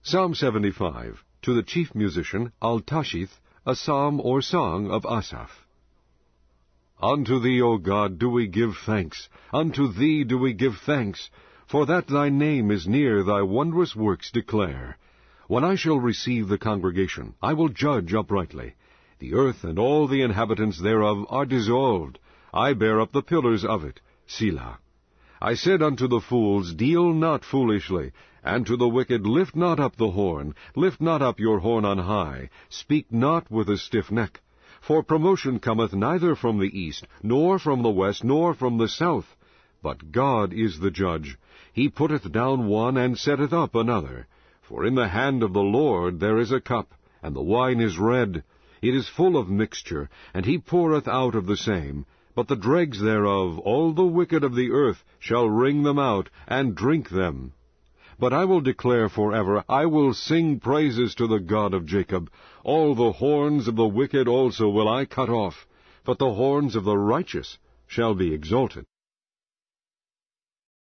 Psalm 75, to the chief musician, Altashith, a psalm or song of Asaph. Unto thee, O God, do we give thanks, unto thee do we give thanks, for that thy name is near, thy wondrous works declare. When I shall receive the congregation, I will judge uprightly. The earth and all the inhabitants thereof are dissolved. I bear up the pillars of it. Selah. I said unto the fools, Deal not foolishly, and to the wicked, Lift not up the horn, lift not up your horn on high, speak not with a stiff neck. For promotion cometh neither from the east, nor from the west, nor from the south. But God is the judge. He putteth down one, and setteth up another. For in the hand of the Lord there is a cup, and the wine is red. It is full of mixture, and he poureth out of the same. But the dregs thereof, all the wicked of the earth, shall wring them out, and drink them. But I will declare forever, I will sing praises to the God of Jacob. All the horns of the wicked also will I cut off, but the horns of the righteous shall be exalted.